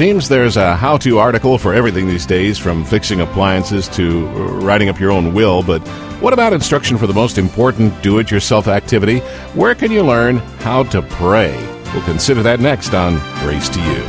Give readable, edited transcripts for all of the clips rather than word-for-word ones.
seems there's a how-to article for everything these days, from fixing appliances to writing up your own will, but what about instruction for the most important do-it-yourself activity? Where can you learn how to pray? We'll consider that next on Grace to You.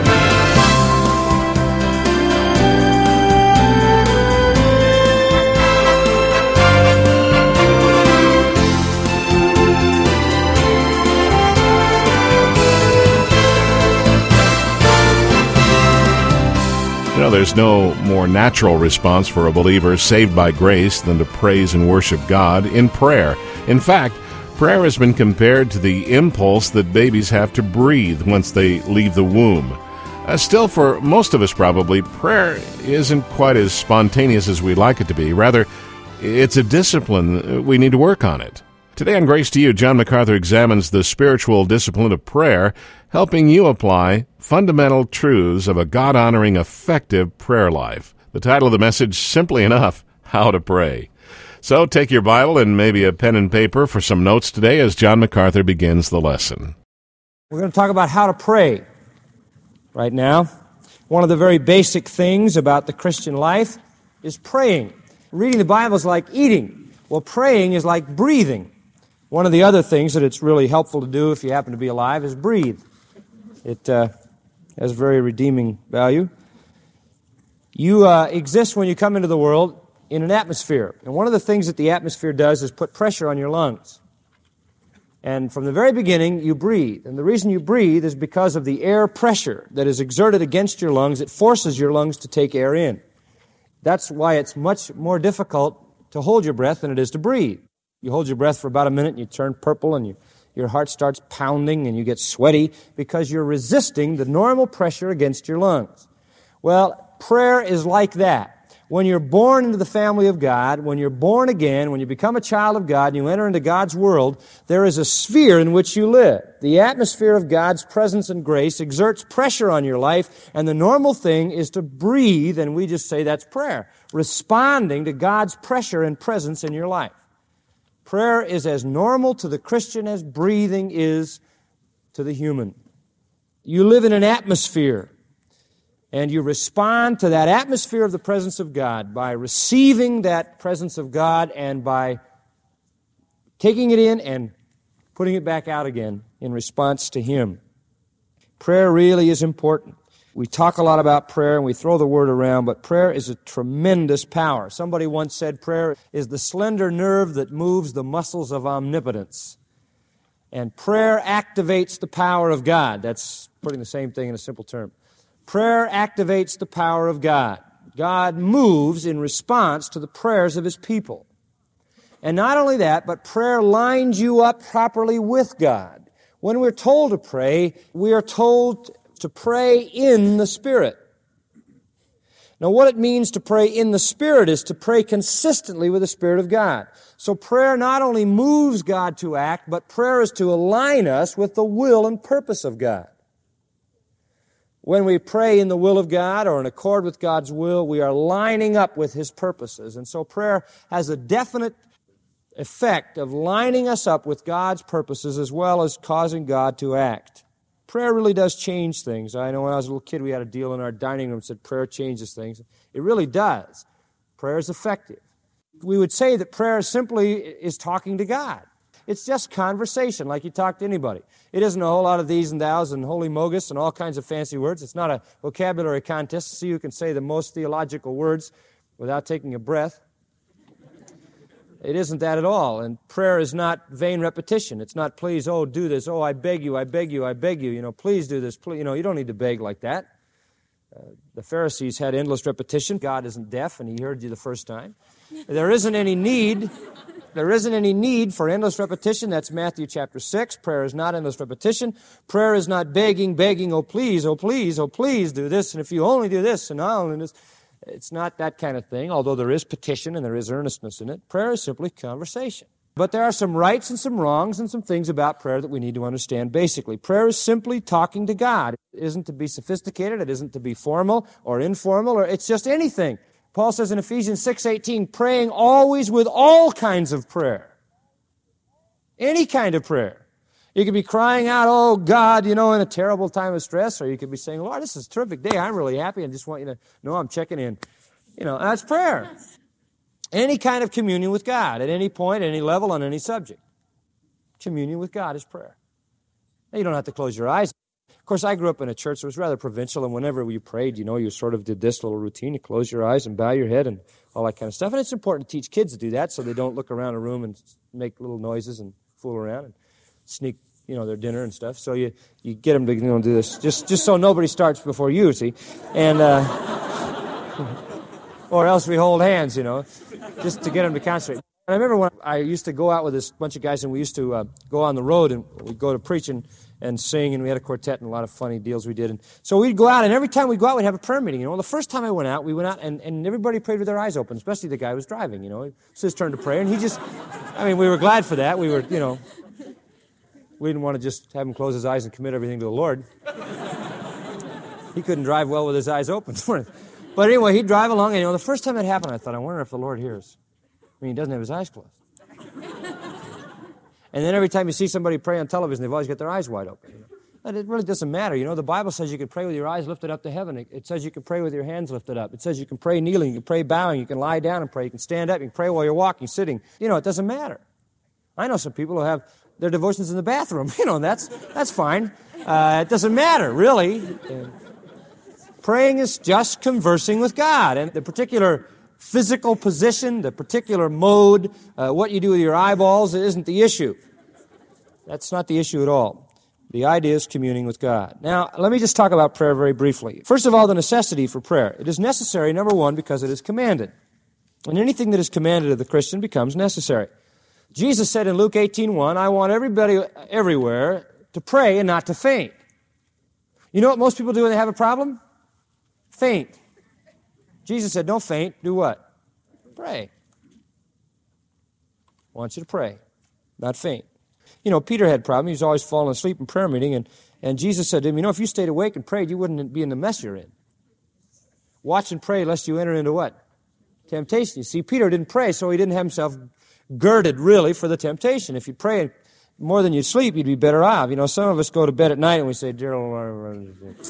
You know, there's no more natural response for a believer saved by grace than to praise and worship God in prayer. In fact, prayer has been compared to the impulse that babies have to breathe once they leave the womb. Still, for most of us probably, prayer isn't quite as spontaneous as we'd like it to be. Rather, it's a discipline. We need to work on it. Today on Grace to You, John MacArthur examines the spiritual discipline of prayer, helping you apply fundamental truths of a God-honoring, effective prayer life. The title of the message, simply enough, How to Pray. So take your Bible and maybe a pen and paper for some notes today as John MacArthur begins the lesson. We're going to talk about how to pray right now. One of the very basic things about the Christian life is praying. Reading the Bible is like eating. Well, praying is like breathing. One of the other things that it's really helpful to do if you happen to be alive is breathe. It has very redeeming value. You exist when you come into the world in an atmosphere. And one of the things that the atmosphere does is put pressure on your lungs. And from the very beginning, you breathe. And the reason you breathe is because of the air pressure that is exerted against your lungs. It forces your lungs to take air in. That's why it's much more difficult to hold your breath than it is to breathe. You hold your breath for about a minute and you turn purple and your heart starts pounding and you get sweaty because you're resisting the normal pressure against your lungs. Well, prayer is like that. When you're born into the family of God, when you're born again, when you become a child of God and you enter into God's world, there is a sphere in which you live. The atmosphere of God's presence and grace exerts pressure on your life, and the normal thing is to breathe, and we just say that's prayer, responding to God's pressure and presence in your life. Prayer is as normal to the Christian as breathing is to the human. You live in an atmosphere, and you respond to that atmosphere of the presence of God by receiving that presence of God and by taking it in and putting it back out again in response to Him. Prayer really is important. We talk a lot about prayer and we throw the word around, but prayer is a tremendous power. Somebody once said prayer is the slender nerve that moves the muscles of omnipotence. And prayer activates the power of God. That's putting the same thing in a simple term. Prayer activates the power of God. God moves in response to the prayers of His people. And not only that, but prayer lines you up properly with God. When we're told to pray, we are told to pray in the Spirit. Now, what it means to pray in the Spirit is to pray consistently with the Spirit of God. So prayer not only moves God to act, but prayer is to align us with the will and purpose of God. When we pray in the will of God or in accord with God's will, we are lining up with His purposes. And so prayer has a definite effect of lining us up with God's purposes as well as causing God to act. Prayer really does change things. I know when I was a little kid, we had a deal in our dining room that said prayer changes things. It really does. Prayer is effective. We would say that prayer simply is talking to God. It's just conversation, like you talk to anybody. It isn't a whole lot of these and thous and holy mogus and all kinds of fancy words. It's not a vocabulary contest to see who can say the most theological words without taking a breath. It isn't that at all. And prayer is not vain repetition. It's not, please, oh, do this. Oh, I beg you, I beg you, I beg you. You know, please do this. Please. You know, you don't need to beg like that. The Pharisees had endless repetition. God isn't deaf, and He heard you the first time. There isn't any need for endless repetition. That's Matthew chapter 6. Prayer is not endless repetition. Prayer is not begging, oh, please, oh, please, oh, please do this. And if you only do this, and I'll do this. It's not that kind of thing, although there is petition and there is earnestness in it. Prayer is simply conversation. But there are some rights and some wrongs and some things about prayer that we need to understand basically. Prayer is simply talking to God. It isn't to be sophisticated. It isn't to be formal or informal, or it's just anything. Paul says in Ephesians 6:18, praying always with all kinds of prayer. Any kind of prayer. You could be crying out, oh, God, in a terrible time of stress, or you could be saying, Lord, this is a terrific day. I'm really happy and just want you to know I'm checking in. That's prayer. Any kind of communion with God at any point, at any level, on any subject. Communion with God is prayer. Now, you don't have to close your eyes. Of course, I grew up in a church that was rather provincial, and whenever we prayed, you sort of did this little routine. You close your eyes and bow your head and all that kind of stuff. And it's important to teach kids to do that so they don't look around a room and make little noises and fool around and sneak, their dinner and stuff. So you get them to do this just so nobody starts before you, see. And or else we hold hands, just to get them to concentrate. And I remember when I used to go out with this bunch of guys, and we used to go on the road, and we'd go to preach and sing, and we had a quartet and a lot of funny deals we did. And so we'd go out, and every time we'd go out, we'd have a prayer meeting. The first time we went out, and everybody prayed with their eyes open, especially the guy who was driving, It's his turn to pray, and we were glad for that. We were, we didn't want to just have him close his eyes and commit everything to the Lord. He couldn't drive well with his eyes open. But anyway, he'd drive along, and the first time it happened, I thought, I wonder if the Lord hears. He doesn't have his eyes closed. And then every time you see somebody pray on television, they've always got their eyes wide open. And it really doesn't matter. The Bible says you can pray with your eyes lifted up to heaven. It says you can pray with your hands lifted up. It says you can pray kneeling, you can pray bowing, you can lie down and pray, you can stand up, you can pray while you're walking, sitting. It doesn't matter. I know some people who have their devotions in the bathroom. That's fine. It doesn't matter, really. Praying is just conversing with God. And the particular physical position, the particular mode, what you do with your eyeballs, it isn't the issue. That's not the issue at all. The idea is communing with God. Now, let me just talk about prayer very briefly. First of all, the necessity for prayer. It is necessary, number one, because it is commanded. And anything that is commanded of the Christian becomes necessary. Jesus said in Luke 18:1, I want everybody everywhere to pray and not to faint. You know what most people do when they have a problem? Faint. Jesus said, don't faint. Do what? Pray. I want you to pray, not faint. Peter had a problem. He was always falling asleep in prayer meeting, and Jesus said to him, if you stayed awake and prayed, you wouldn't be in the mess you're in. Watch and pray lest you enter into what? Temptation. You see, Peter didn't pray, so he didn't have himself girded really for the temptation. If you pray more than you sleep, you'd be better off. Some of us go to bed at night and we say, dear Lord,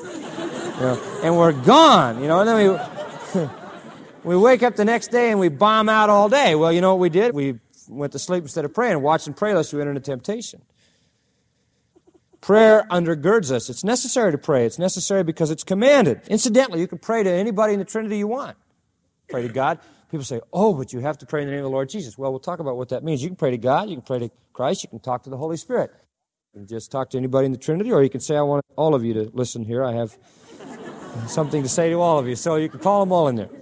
and we're gone, and then we wake up the next day and we bomb out all day. Well, you know what we did? We went to sleep instead of praying. Watch and pray lest you enter into temptation. Prayer undergirds us. It's necessary to pray. It's necessary because it's commanded. Incidentally, you can pray to anybody in the Trinity you want. Pray to God. People say, oh, but you have to pray in the name of the Lord Jesus. Well, we'll talk about what that means. You can pray to God. You can pray to Christ. You can talk to the Holy Spirit. You can just talk to anybody in the Trinity, or you can say, I want all of you to listen here. I have something to say to all of you. So you can call them all in there.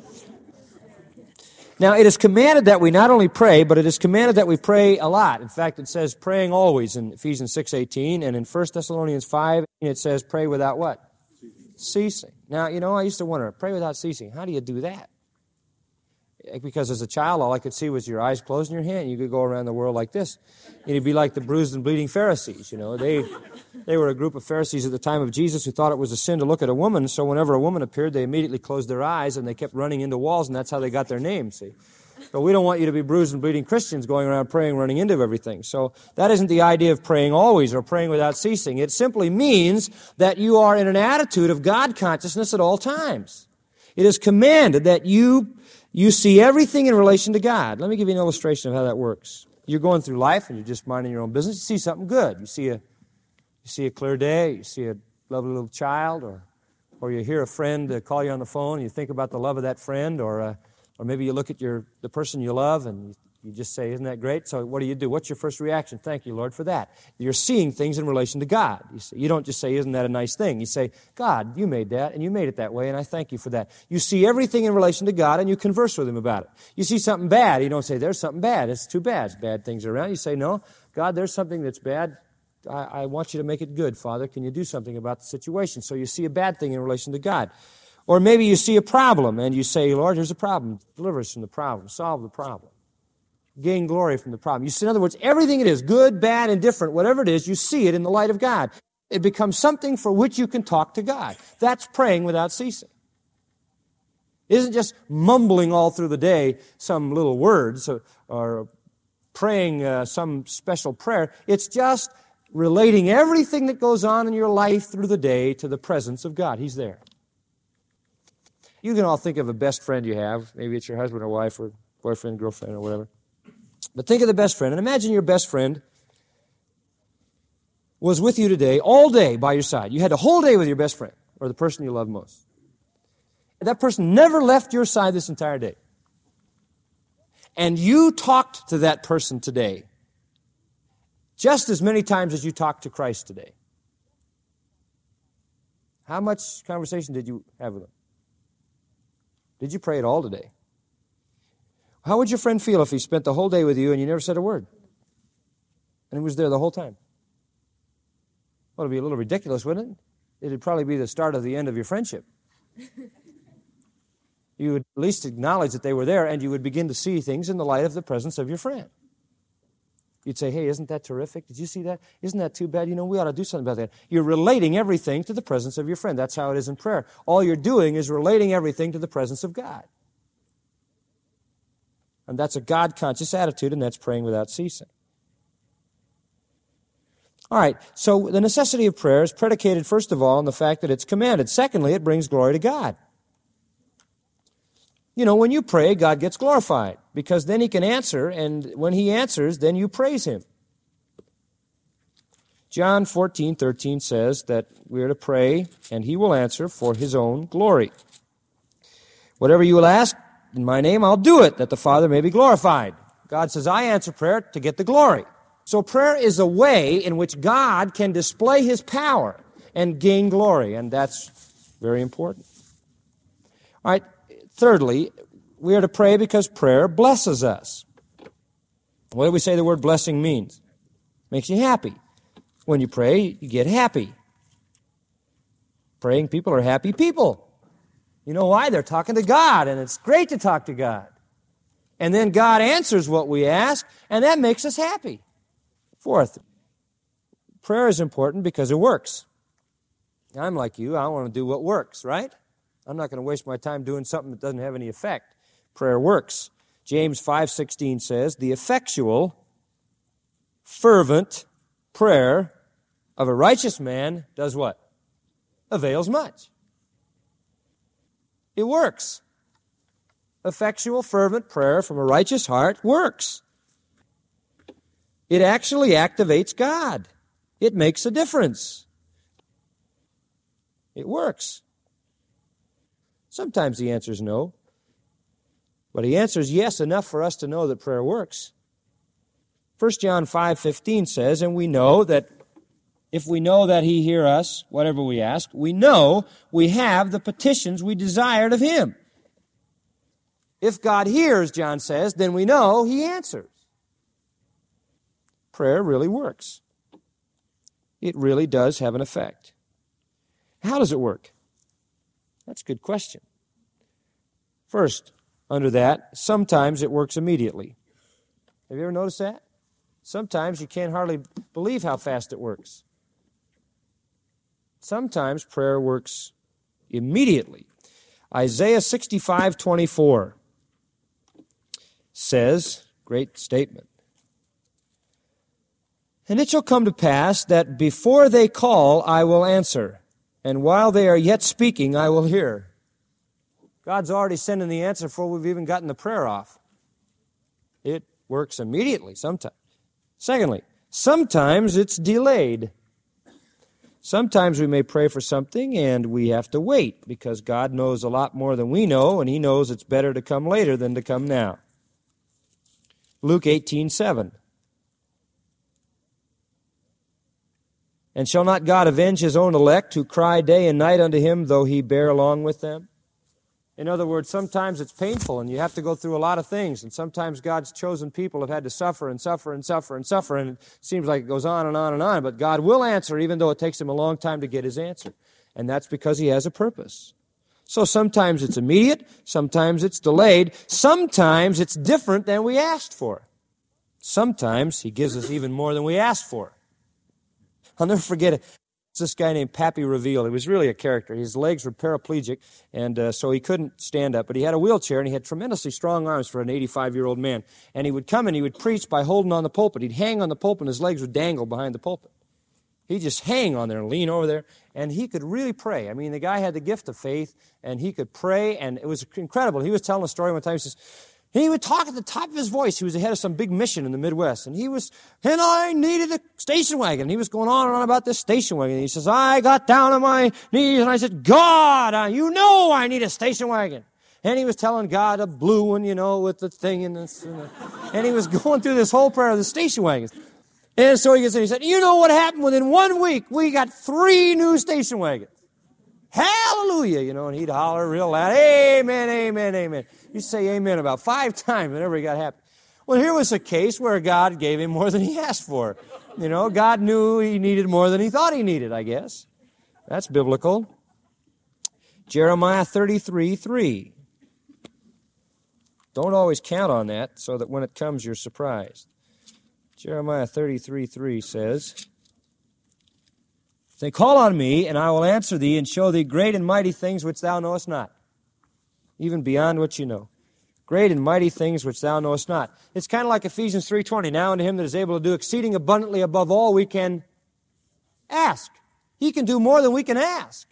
Now, it is commanded that we not only pray, but it is commanded that we pray a lot. In fact, it says praying always in Ephesians 6:18, and in 1 Thessalonians 5, it says pray without what? Ceasing. Now, I used to wonder, pray without ceasing. How do you do that? Because as a child, all I could see was your eyes closed in your hand. You could go around the world like this. You'd be like the bruised and bleeding Pharisees, They were a group of Pharisees at the time of Jesus who thought it was a sin to look at a woman, so whenever a woman appeared, they immediately closed their eyes, and they kept running into walls, and that's how they got their name, see? But we don't want you to be bruised and bleeding Christians going around praying, running into everything. So that isn't the idea of praying always or praying without ceasing. It simply means that you are in an attitude of God consciousness at all times. It is commanded that you see everything in relation to God. Let me give you an illustration of how that works. You're going through life and you're just minding your own business. You see something good. You see a clear day. You see a lovely little child, or you hear a friend call you on the phone. And you think about the love of that friend, or maybe you look at the person you love and you just say, isn't that great? So what do? What's your first reaction? Thank you, Lord, for that. You're seeing things in relation to God. You don't just say, isn't that a nice thing? You say, God, you made that, and you made it that way, and I thank you for that. You see everything in relation to God, and you converse with Him about it. You see something bad. You don't say, there's something bad. It's too bad. Bad things are around. You say, no, God, there's something that's bad. I want you to make it good, Father. Can you do something about the situation? So you see a bad thing in relation to God. Or maybe you see a problem, and you say, Lord, here's a problem. Deliver us from the problem. Solve the problem. Gain glory from the problem. You see, in other words, everything it is, good, bad, indifferent, whatever it is, you see it in the light of God. It becomes something for which you can talk to God. That's praying without ceasing. It isn't just mumbling all through the day some little words or praying some special prayer. It's just relating everything that goes on in your life through the day to the presence of God. He's there. You can all think of a best friend you have. Maybe it's your husband or wife or boyfriend, girlfriend, or whatever. But think of the best friend, and imagine your best friend was with you today, all day by your side. You had the whole day with your best friend, or the person you love most. That person never left your side this entire day. And you talked to that person today just as many times as you talked to Christ today. How much conversation did you have with him? Did you pray at all today? How would your friend feel if he spent the whole day with you and you never said a word? And he was there the whole time? Well, it would be a little ridiculous, wouldn't it? It would probably be the start of the end of your friendship. You would at least acknowledge that they were there, and you would begin to see things in the light of the presence of your friend. You'd say, hey, isn't that terrific? Did you see that? Isn't that too bad? You know, we ought to do something about that. You're relating everything to the presence of your friend. That's how it is in prayer. All you're doing is relating everything to the presence of God. And that's a God-conscious attitude, and that's praying without ceasing. All right, so the necessity of prayer is predicated, first of all, on the fact that it's commanded. Secondly, it brings glory to God. You know, when you pray, God gets glorified, because then He can answer, and when He answers, then you praise Him. John 14:13 says that we are to pray, and He will answer for His own glory. Whatever you will ask in my name, I'll do it, that the Father may be glorified. God says, I answer prayer to get the glory. So prayer is a way in which God can display His power and gain glory, and that's very important. All right, thirdly, we are to pray because prayer blesses us. What do we say the word blessing means? Makes you happy. When you pray, you get happy. Praying people are happy people. You know why? They're talking to God, and it's great to talk to God. And then God answers what we ask, and that makes us happy. Fourth, prayer is important because it works. I'm like you. I want to do what works, right? I'm not going to waste my time doing something that doesn't have any effect. Prayer works. James 5:16 says, the effectual, fervent prayer of a righteous man does what? Avails much. It works. Effectual, fervent prayer from a righteous heart works. It actually activates God. It makes a difference. It works. Sometimes the answer is no. But He answers yes enough for us to know that prayer works. 1 John 5:15 says, and we know that if we know that He hears us, whatever we ask, we know we have the petitions we desired of Him. If God hears, John says, then we know He answers. Prayer really works. It really does have an effect. How does it work? That's a good question. First, under that, sometimes it works immediately. Have you ever noticed that? Sometimes you can't hardly believe how fast it works. Sometimes prayer works immediately. Isaiah 65:24 says, great statement, and it shall come to pass that before they call, I will answer, and while they are yet speaking, I will hear. God's already sending the answer before we've even gotten the prayer off. It works immediately sometimes. Secondly, sometimes it's delayed. Sometimes we may pray for something and we have to wait because God knows a lot more than we know, and He knows it's better to come later than to come now. Luke 18:7. And shall not God avenge His own elect who cry day and night unto Him, though He bear along with them? In other words, sometimes it's painful and you have to go through a lot of things, and sometimes God's chosen people have had to suffer and suffer and suffer and suffer, and it seems like it goes on and on and on, but God will answer even though it takes Him a long time to get His answer, and that's because He has a purpose. So sometimes it's immediate, sometimes it's delayed, sometimes it's different than we asked for. Sometimes He gives us even more than we asked for. I'll never forget it. This guy named Pappy Reveal. He was really a character. His legs were paraplegic, and so he couldn't stand up. But he had a wheelchair, and he had tremendously strong arms for an 85-year-old man. And he would come and he would preach by holding on the pulpit. He'd hang on the pulpit, and his legs would dangle behind the pulpit. He'd just hang on there and lean over there, and he could really pray. I mean, the guy had the gift of faith, and he could pray, and it was incredible. He was telling a story one time. He says, he would talk at the top of his voice. He was the head of some big mission in the Midwest, and I needed a station wagon. He was going on and on about this station wagon. He says, I got down on my knees, and I said, God, you know I need a station wagon. And he was telling God a blue one, with the thing in this. And he was going through this whole prayer of the station wagons. And so he said, you know what happened? Within 1 week, we got 3 new station wagons. Hallelujah, and he'd holler real loud, amen, amen, amen. He'd say amen about 5 times whenever he got happy. Well, here was a case where God gave him more than he asked for. God knew he needed more than he thought he needed, I guess. That's biblical. Jeremiah 33:3. Don't always count on that so that when it comes, you're surprised. Jeremiah 33:3 says, say, call on me, and I will answer thee, and show thee great and mighty things which thou knowest not, even beyond what you know. Great and mighty things which thou knowest not. It's kind of like Ephesians 3:20. Now unto him that is able to do exceeding abundantly above all we can ask. He can do more than we can ask.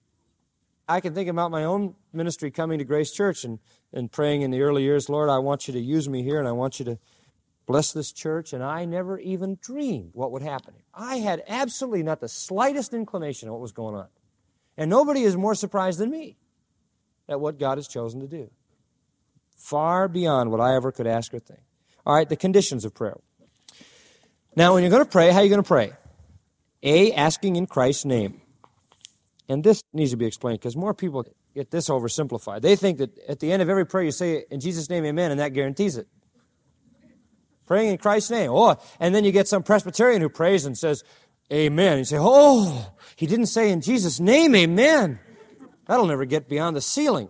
I can think about my own ministry coming to Grace Church and praying in the early years, Lord, I want you to use me here, and I want you to bless this church, and I never even dreamed what would happen. I had absolutely not the slightest inclination of what was going on. And nobody is more surprised than me at what God has chosen to do. Far beyond what I ever could ask or think. All right, the conditions of prayer. Now, when you're going to pray, how are you going to pray? A, asking in Christ's name. And this needs to be explained because more people get this oversimplified. They think that at the end of every prayer you say, in Jesus' name, amen, and that guarantees it. Praying in Christ's name. Oh, and then you get some Presbyterian who prays and says, amen. You say, oh, he didn't say in Jesus' name, amen. That'll never get beyond the ceiling.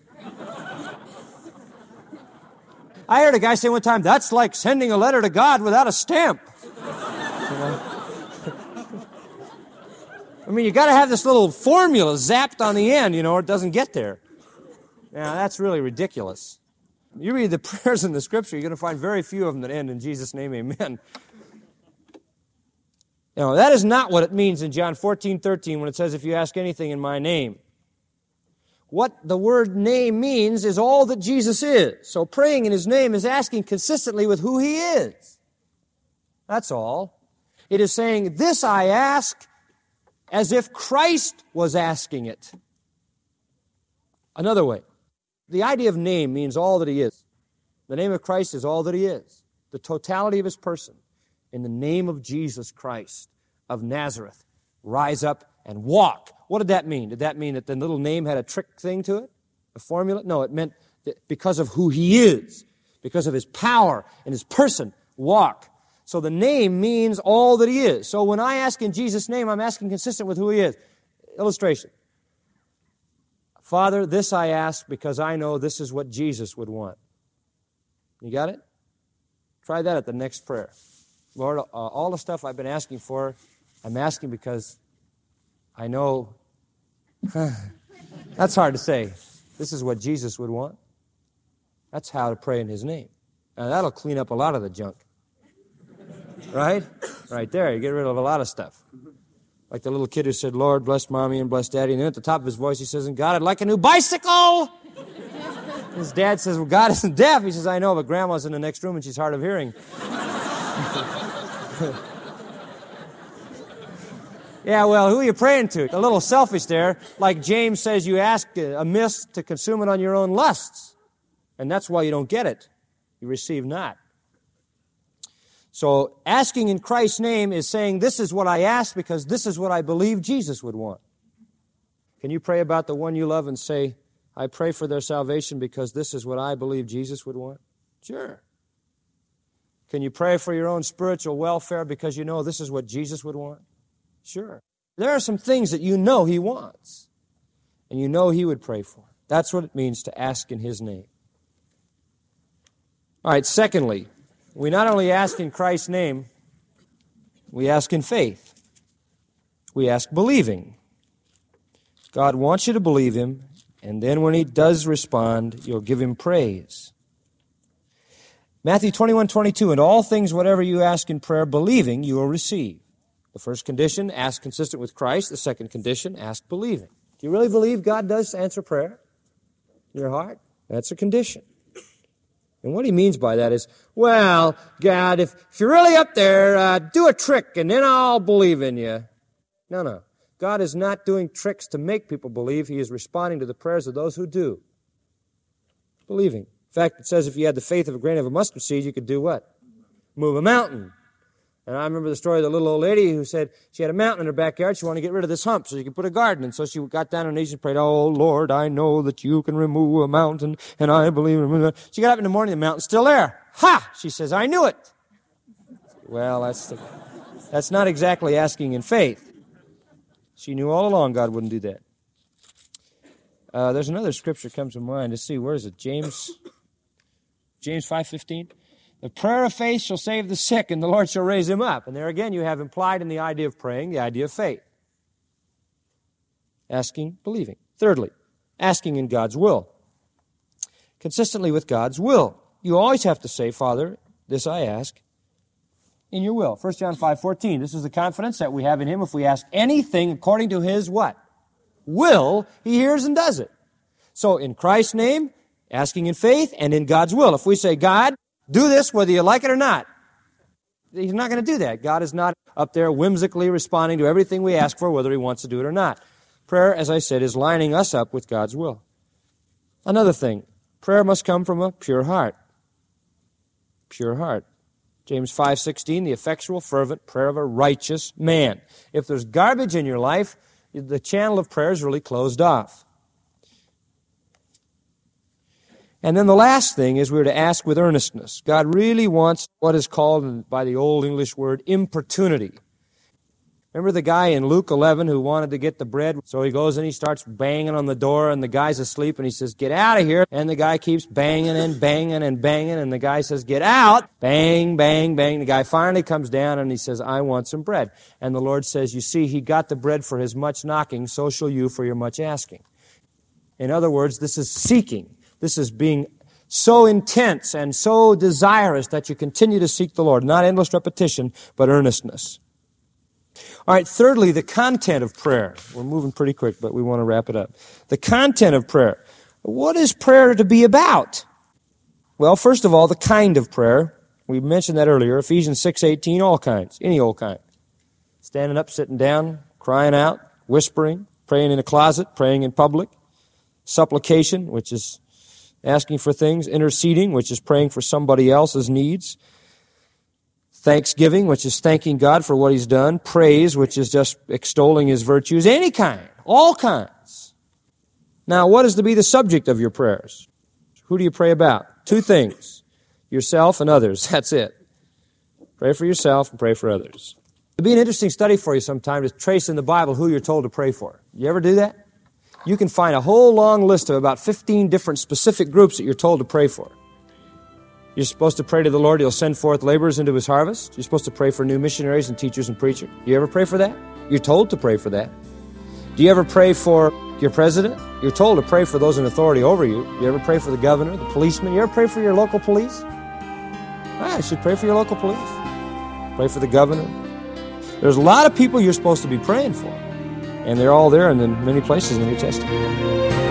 I heard a guy say one time, that's like sending a letter to God without a stamp. I mean, you got to have this little formula zapped on the end, or it doesn't get there. Now, that's really ridiculous. You read the prayers in the Scripture, you're going to find very few of them that end in Jesus' name, amen. That is not what it means in John 14:13 when it says, if you ask anything in my name. What the word name means is all that Jesus is. So praying in his name is asking consistently with who he is. That's all. It is saying, this I ask as if Christ was asking it. Another way, the idea of name means all that he is. The name of Christ is all that he is. The totality of his person. In the name of Jesus Christ of Nazareth, rise up and walk. What did that mean? Did that mean that the little name had a trick thing to it? A formula? No, it meant that because of who he is, because of his power and his person, walk. So the name means all that he is. So when I ask in Jesus' name, I'm asking consistent with who he is. Illustration. Father, this I ask because I know this is what Jesus would want. You got it? Try that at the next prayer. Lord, all the stuff I've been asking for, I'm asking because I know, that's hard to say. This is what Jesus would want. That's how to pray in his name. Now that'll clean up a lot of the junk. Right? Right there, you get rid of a lot of stuff. Like the little kid who said, Lord, bless Mommy and bless Daddy. And then at the top of his voice he says, and God, I'd like a new bicycle! His dad says, well, God isn't deaf. He says, I know, but Grandma's in the next room and she's hard of hearing. Yeah, well, who are you praying to? A little selfish there. Like James says, you ask amiss to consume it on your own lusts. And that's why you don't get it. You receive not. So asking in Christ's name is saying, this is what I ask because this is what I believe Jesus would want. Can you pray about the one you love and say, I pray for their salvation because this is what I believe Jesus would want? Sure. Can you pray for your own spiritual welfare because you know this is what Jesus would want? Sure. There are some things that you know he wants and you know he would pray for. That's what it means to ask in his name. All right, secondly, we not only ask in Christ's name, we ask in faith. We ask believing. God wants you to believe him, and then when he does respond, you'll give him praise. Matthew 21:22, and all things whatever you ask in prayer, believing, you will receive. The first condition, ask consistent with Christ. The second condition, ask believing. Do you really believe God does answer prayer in your heart? That's a condition. And what he means by that is, well, God, if you're really up there, do a trick and then I'll believe in you. No. God is not doing tricks to make people believe. He is responding to the prayers of those who do. Believing. In fact, it says if you had the faith of a grain of a mustard seed, you could do what? Move a mountain. And I remember the story of the little old lady who said she had a mountain in her backyard. She wanted to get rid of this hump so she could put a garden. And so she got down on her knees and prayed, oh, Lord, I know that you can remove a mountain, and I believe in it. She got up in the morning, the mountain's still there. Ha! She says, I knew it. Well, that's not exactly asking in faith. She knew all along God wouldn't do that. There's another scripture comes to mind. Let's see, where is it? James 5:15. The prayer of faith shall save the sick, and the Lord shall raise him up. And there again you have implied in the idea of praying the idea of faith. Asking, believing. Thirdly, asking in God's will. Consistently with God's will. You always have to say, Father, this I ask in your will. 1 John 5:14. This is the confidence that we have in him. If we ask anything according to his what? Will, he hears and does it. So in Christ's name, asking in faith, and in God's will. If we say, God, do this whether you like it or not, he's not going to do that. God is not up there whimsically responding to everything we ask for, whether he wants to do it or not. Prayer, as I said, is lining us up with God's will. Another thing, prayer must come from a pure heart. Pure heart. James 5:16, the effectual, fervent prayer of a righteous man. If there's garbage in your life, the channel of prayer is really closed off. And then the last thing is we're to ask with earnestness. God really wants what is called by the old English word importunity. Remember the guy in Luke 11 who wanted to get the bread? So he goes and he starts banging on the door, and the guy's asleep, and he says, get out of here. And the guy keeps banging and banging and banging, and the guy says, get out. Bang, bang, bang. The guy finally comes down and he says, I want some bread. And the Lord says, you see, he got the bread for his much knocking, so shall you for your much asking. In other words, this is seeking. This is being so intense and so desirous that you continue to seek the Lord. Not endless repetition, but earnestness. All right, thirdly, the content of prayer. We're moving pretty quick, but we want to wrap it up. The content of prayer. What is prayer to be about? Well, first of all, the kind of prayer. We mentioned that earlier. Ephesians 6:18, all kinds, any old kind. Standing up, sitting down, crying out, whispering, praying in a closet, praying in public. Supplication, which is asking for things. Interceding, which is praying for somebody else's needs. Thanksgiving, which is thanking God for what he's done. Praise, which is just extolling his virtues. Any kind, all kinds. Now, what is to be the subject of your prayers? Who do you pray about? Two things. Yourself and others. That's it. Pray for yourself and pray for others. It'd be an interesting study for you sometime to trace in the Bible who you're told to pray for. You ever do that? You can find a whole long list of about 15 different specific groups that you're told to pray for. You're supposed to pray to the Lord, he'll send forth laborers into his harvest. You're supposed to pray for new missionaries and teachers and preachers. You ever pray for that? You're told to pray for that. Do you ever pray for your president? You're told to pray for those in authority over you. You ever pray for the governor, the policeman? You ever pray for your local police? You should pray for your local police. Pray for the governor. There's a lot of people you're supposed to be praying for. And they're all there in the many places in the New Testament.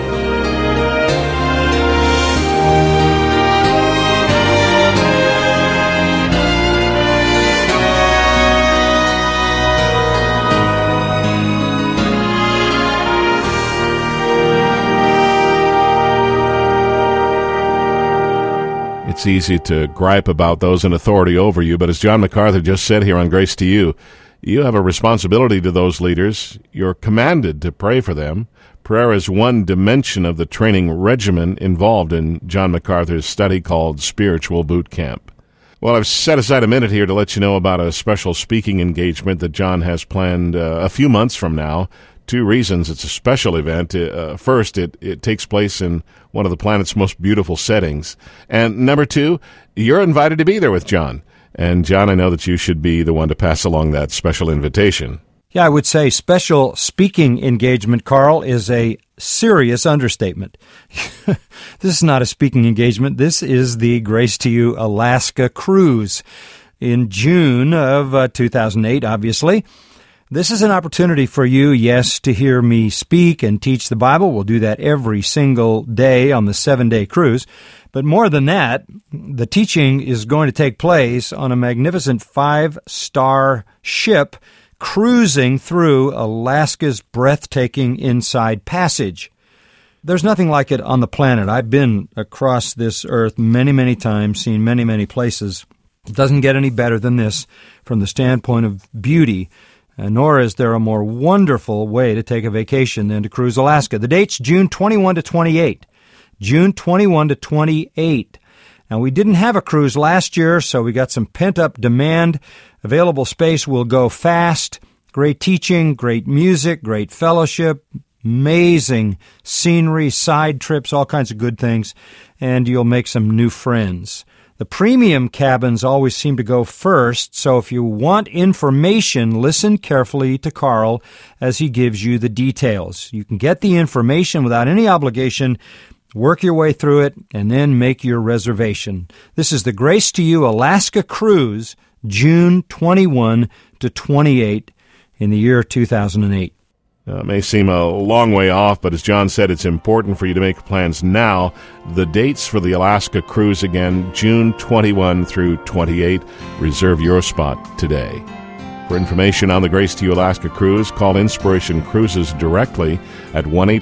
It's easy to gripe about those in authority over you, but as John MacArthur just said here on Grace to You, you have a responsibility to those leaders. You're commanded to pray for them. Prayer is one dimension of the training regimen involved in John MacArthur's study called Spiritual Boot Camp. Well, I've set aside a minute here to let you know about a special speaking engagement that John has planned a few months from now. Two reasons it's a special event. First, it takes place in one of the planet's most beautiful settings. And number two, you're invited to be there with John. And John, I know that you should be the one to pass along that special invitation. Yeah, I would say special speaking engagement, Carl, is a serious understatement. This is not a speaking engagement. This is the Grace to You Alaska cruise in June of 2008, obviously. This is an opportunity for you, yes, to hear me speak and teach the Bible. We'll do that every single day on the 7-day cruise. But more than that, the teaching is going to take place on a magnificent 5-star ship cruising through Alaska's breathtaking Inside Passage. There's nothing like it on the planet. I've been across this earth many, many times, seen many, many places. It doesn't get any better than this from the standpoint of beauty, nor is there a more wonderful way to take a vacation than to cruise Alaska. The date's June 21 to 28. June 21 to 28. Now, we didn't have a cruise last year, so we got some pent-up demand. Available space will go fast. Great teaching, great music, great fellowship, amazing scenery, side trips, all kinds of good things, and you'll make some new friends. The premium cabins always seem to go first, so if you want information, listen carefully to Carl as he gives you the details. You can get the information without any obligation. Work your way through it, and then make your reservation. This is the Grace to You Alaska Cruise, June 21 to 28 in the year 2008. It may seem a long way off, but as John said, it's important for you to make plans now. The dates for the Alaska Cruise, again, June 21 through 28. Reserve your spot today. For information on the Grace to You Alaska Cruise, call Inspiration Cruises directly at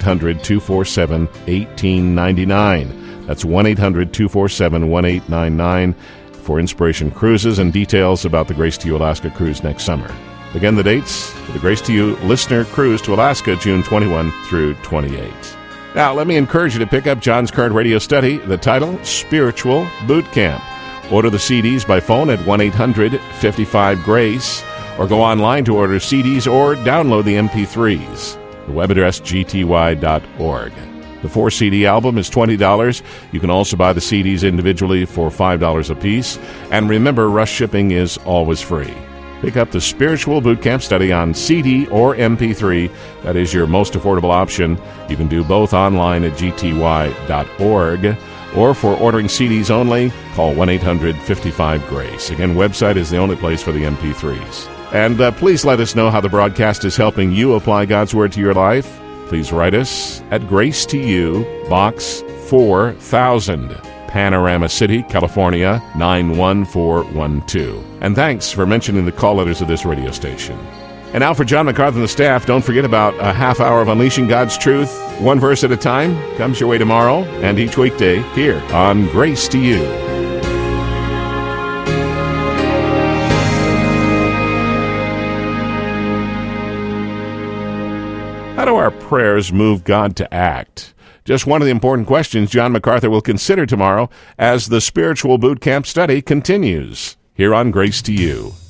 1-800-247-1899. That's 1-800-247-1899 for Inspiration Cruises and details about the Grace to You Alaska Cruise next summer. Again, the dates for the Grace to You Listener Cruise to Alaska, June 21 through 28. Now, let me encourage you to pick up John's current radio study, the title, Spiritual Boot Camp. Order the CDs by phone at 1-800-55-GRACE. or go online to order CDs or download the MP3s. The web address, gty.org. The 4-CD album is $20. You can also buy the CDs individually for $5 a piece. And remember, rush shipping is always free. Pick up the Spiritual Boot Camp Study on CD or MP3. That is your most affordable option. You can do both online at gty.org. Or for ordering CDs only, call 1-800-55-GRACE. Again, website is the only place for the MP3s. And please let us know how the broadcast is helping you apply God's Word to your life. Please write us at Grace to You, Box 4000, Panorama City, California, 91412. And thanks for mentioning the call letters of this radio station. And now for John MacArthur and the staff, don't forget about a half hour of Unleashing God's Truth, one verse at a time, comes your way tomorrow and each weekday here on Grace to You. How do our prayers move God to act? Just one of the important questions John MacArthur will consider tomorrow as the Spiritual Boot Camp Study continues here on Grace to You.